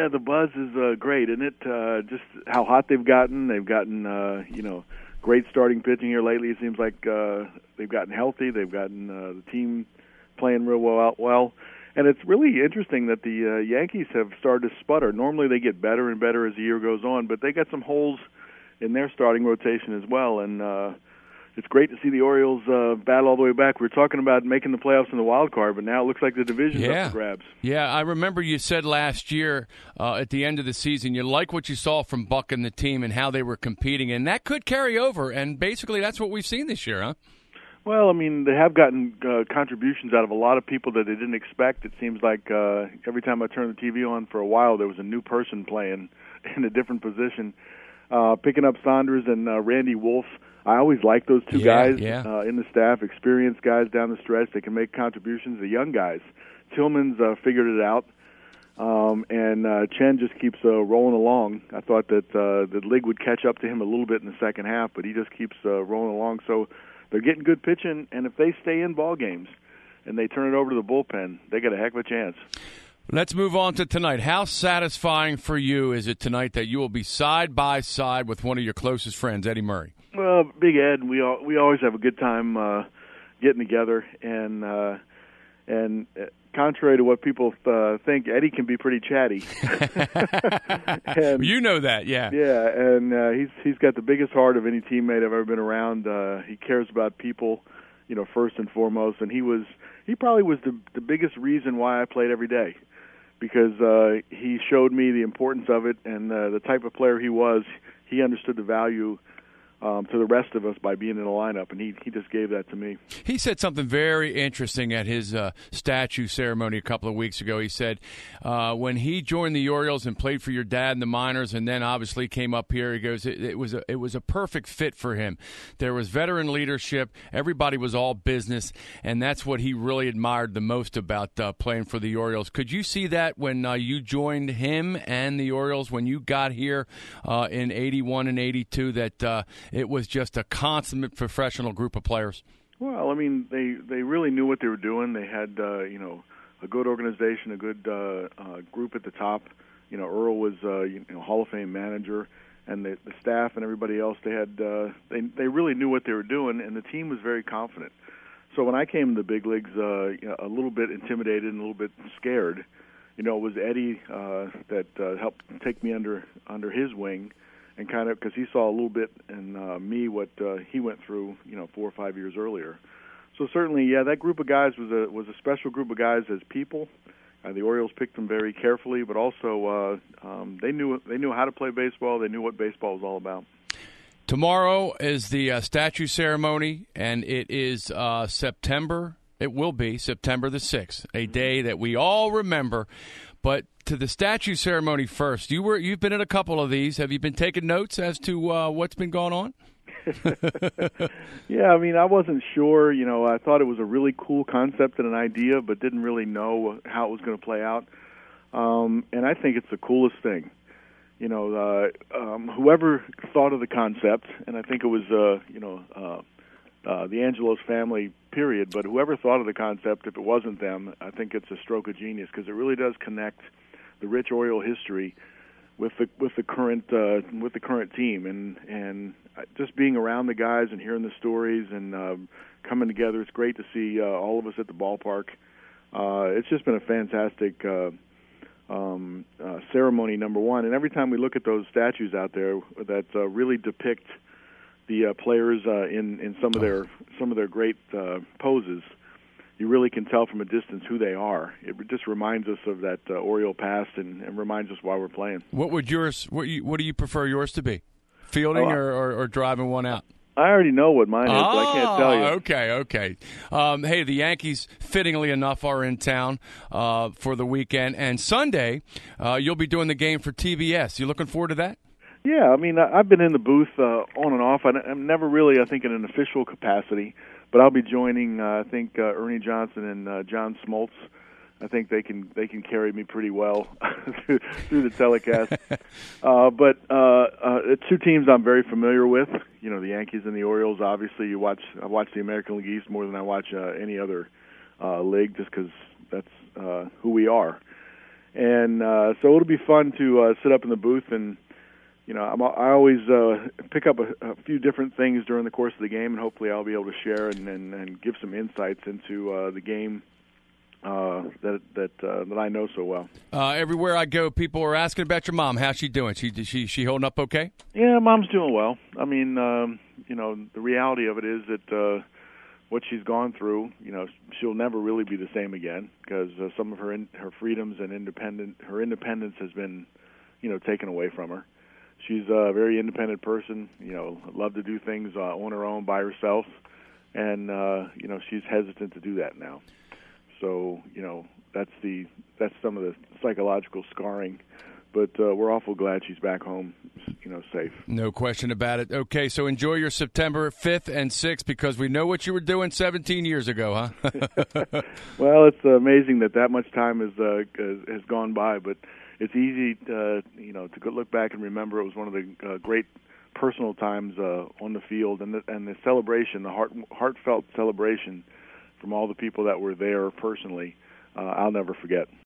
Yeah, the buzz is great, isn't it? Just how hot they've gotten. They've gotten, great starting pitching here lately. It seems like they've gotten healthy. They've gotten the team playing real well. And it's really interesting that the Yankees have started to sputter. Normally they get better and better as the year goes on, but they got some holes in their starting rotation as well. And it's great to see the Orioles battle all the way back. We were talking about making the playoffs in the wild card, but now it looks like the division's up for grabs. Yeah, I remember you said last year at the end of the season you like what you saw from Buck and the team and how they were competing, and that could carry over. And basically that's what we've seen this year, huh? Well, I mean, they have gotten contributions out of a lot of people that they didn't expect. It seems like every time I turned the TV on for a while, there was a new person playing in a different position. Picking up Saunders and Randy Wolf, I always like those two guys in the staff, experienced guys down the stretch. They can make contributions. The young guys, Tillman's figured it out, and Chen just keeps rolling along. I thought that the league would catch up to him a little bit in the second half, but he just keeps rolling along. So they're getting good pitching, and if they stay in ball games and they turn it over to the bullpen, they got a heck of a chance. Let's move on to tonight. How satisfying for you is it tonight that you will be side by side with one of your closest friends, Eddie Murray? Well, Big Ed, we always have a good time getting together, and contrary to what people think, Eddie can be pretty chatty. And, you know that, yeah. Yeah, and he's got the biggest heart of any teammate I've ever been around. He cares about people, first and foremost, and he probably was the biggest reason why I played every day, because he showed me the importance of it, and the type of player he was. He understood the value to the rest of us by being in the lineup, and he just gave that to me. He said something very interesting at his statue ceremony a couple of weeks ago. He said when he joined the Orioles and played for your dad in the minors, and then obviously came up here, he goes, it was a perfect fit for him. There was veteran leadership. Everybody was all business, and that's what he really admired the most about playing for the Orioles. Could you see that when you joined him and the Orioles when you got here in 81 and 82, that it was just a consummate professional group of players? Well, I mean, they really knew what they were doing. They had a good organization, a good group at the top. Earl was Hall of Fame manager, and the staff and everybody else. They had they really knew what they were doing, and the team was very confident. So when I came to the big leagues, a little bit intimidated and a little bit scared. It was Eddie that helped take me under his wing. And kind of because he saw a little bit in me what he went through, 4 or 5 years earlier. So certainly, yeah, that group of guys was a special group of guys as people. The Orioles picked them very carefully, but also they knew how to play baseball. They knew what baseball was all about. Tomorrow is the statue ceremony, and it is September. It will be September the 6th, a day that we all remember. But to the statue ceremony first, you've been at a couple of these. Have you been taking notes as to what's been going on? Yeah, I mean, I wasn't sure. I thought it was a really cool concept and an idea, but didn't really know how it was going to play out. And I think it's the coolest thing. Whoever thought of the concept, and I think it was the Angelos family, period, but whoever thought of the concept, if it wasn't them, I think it's a stroke of genius, because it really does connect the rich Oriole history with the current team, and just being around the guys and hearing the stories and coming together. It's great to see all of us at the ballpark. It's just been a fantastic ceremony, number one, and every time we look at those statues out there that really depict the players in some of their great poses, you really can tell from a distance who they are. It just reminds us of that Oriole past and reminds us why we're playing. What would yours? What do you prefer yours to be? Fielding or driving one out? I already know what mine is, but I can't tell you. Okay. Hey, the Yankees, fittingly enough, are in town for the weekend, and Sunday you'll be doing the game for TBS. You looking forward to that? Yeah, I mean, I've been in the booth on and off. I'm never really, I think, in an official capacity, but I'll be joining, I think, Ernie Johnson and John Smoltz. I think they can carry me pretty well through the telecast. But it's two teams I'm very familiar with. The Yankees and the Orioles. Obviously, I watch the American League East more than I watch any other league, just because that's who we are. And so it'll be fun to sit up in the booth and, I always pick up a few different things during the course of the game, and hopefully I'll be able to share and give some insights into the game that I know so well. Everywhere I go, people are asking about your mom. How's she doing? She holding up okay? Yeah, Mom's doing well. I mean, the reality of it is that what she's gone through, she'll never really be the same again because some of her freedoms and her independence has been, taken away from her. She's a very independent person, loved to do things on her own by herself, and she's hesitant to do that now. So, that's some of the psychological scarring, but we're awful glad she's back home, safe. No question about it. Okay, so enjoy your September 5th and 6th because we know what you were doing 17 years ago, huh? Well, it's amazing that much time has gone by, but it's easy to look back and remember it was one of the great personal times on the field, and the celebration, the heartfelt celebration from all the people that were there personally, I'll never forget.